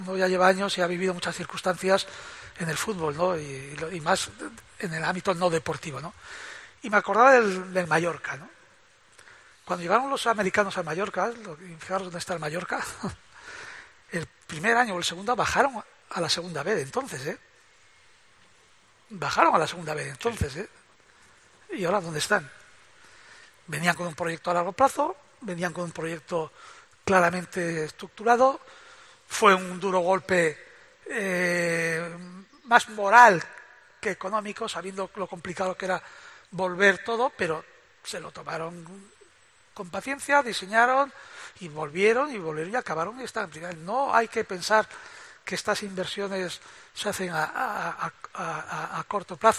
Uno ya lleva años y ha vivido muchas circunstancias en el fútbol, ¿no? Y más en el ámbito no deportivo, ¿no? Y me acordaba del Mallorca, ¿no? Cuando llegaron los americanos a Mallorca, fijaros dónde está el Mallorca, el primer año o el segundo bajaron a la segunda B de entonces, ¿eh? Bajaron a la segunda B de entonces, ¿eh? ¿Y ahora dónde están? Venían con un proyecto a largo plazo, venían con un proyecto claramente estructurado, fue un duro golpe más moral que económico, sabiendo lo complicado que era volver todo, pero se lo tomaron con paciencia, diseñaron y volvieron y acabaron y están en primera. No hay que pensar que estas inversiones se hacen a corto plazo.